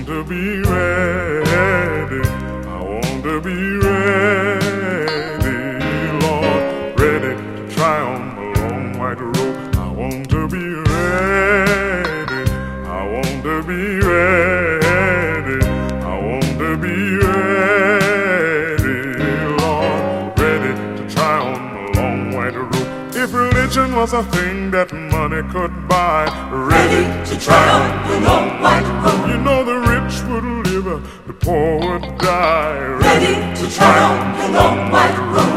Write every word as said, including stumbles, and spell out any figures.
want to be ready. I want to be ready, Lord. Ready to try on the long white road. I want to be ready. I want to be ready. I want to be ready, Lord. Ready to try on the long white road. If religion was a thing that money could buy, Ready to try on the long white road. you know the rich would live, the poor would die. Ready to try on the long white road.